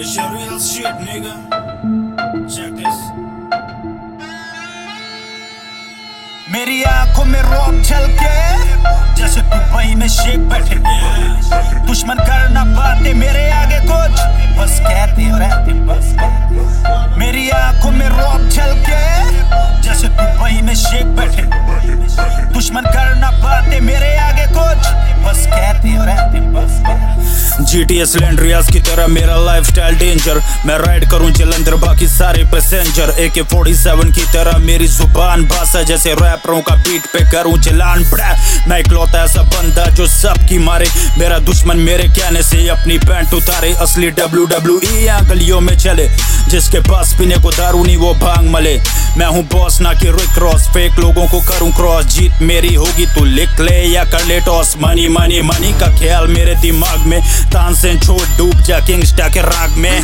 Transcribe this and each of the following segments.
It's your real shit, nigga. Check this. मेरी आंखों में रौब झलके जैसे दुबई में शेख बैठे। दुश्मन कर ना पाते मेरे आगे कुछ, बस कहते रहते बस कहते। मेरी आंखों में रौब झलके जैसे दुबई में शेख बैठे। दुश्मन कर ना पाते मेरे आगे कुछ, बस कहते रहते बस कहते। GTS लैंड्रियास की तरह मेरा लाइफस्टाइल डेंजर। मैं राइड करूं जलंधर बाकी सारे पैसेंजर। AK-47 की तरह मेरी जुबान भाषा जैसे रैपरों का बीट पे करूं चलान। बड़ा मैं इकलौता ऐसा बंदा जो सबकी मारे। मेरा दुश्मन मेरे कहने से अपनी पैंट उतारे। असली WWE यहाँ गलियों में चले, जिसके पास पीने को दारू नहीं वो भांग मले। मैं हूँ बॉस ना कि रिक रॉस, फेक लोगों को करूं क्रॉस। जीत मेरी होगी तू लिख ले या कर ले टॉस। मनी मनी मनी का ख्याल मेरे दिमाग में, तानसेन छोड़ डूब जा किंगस्टा के राग में।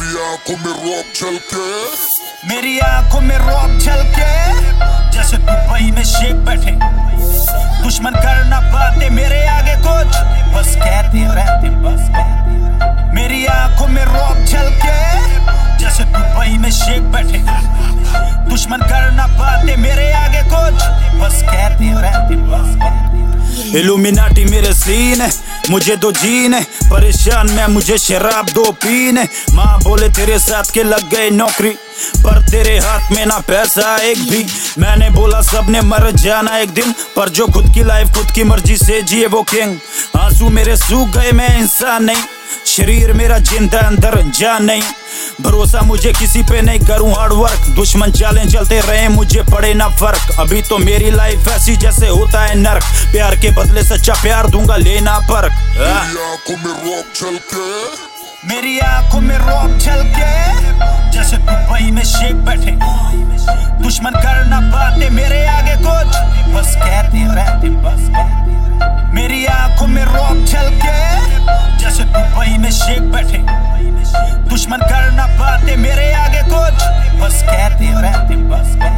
मेरी आंखों में रौब झलके जैसे दुबई में शेख बैठे। दुश्मन कर ना पाते मेरे आगे कुछ, बस कहते रहते बस कहते। मेरी आंखों में रौब झलके जैसे दुबई में शेख बैठे। दुश्मन कर ना पाते मेरे आगे कुछ, बस कहते रहते बस कहते। इल्यूमिनाटी मेरे सीन है, मुझे दो जीन है। परेशान मैं मुझे शराब दो पीने। माँ बोले तेरे साथ के लग गए नौकरी, पर तेरे हाथ में ना पैसा एक भी। मैंने बोला सबने मर जाना एक दिन, पर जो खुद की लाइफ खुद की मर्जी से जिए वो किंग। आंसू मेरे सूख गए मैं इंसान नहीं, शरीर मेरा जिंदा अंदर जान नहीं। भरोसा मुझे किसी पे नहीं, करूं हार्ड वर्क। दुश्मन चालें चलते रहे मुझे पड़े ना फर्क। अभी तो मेरी लाइफ ऐसी जैसे होता है नर्क। प्यार के बदले सच्चा प्यार दूंगा लेना परक। मेरी आंखों में रौब झलके जैसे दुबई में शेख बैठे। दुश्मन कर ना पाते मेरे आगे कुछ, बस कहते रहते बस कहते। मेरी आंखों में रौब झलके जैसे दुबई में शेख बैठे। दुश्मन कर ना पाते मेरे आगे कुछ, बस कहते रहते बस कहते।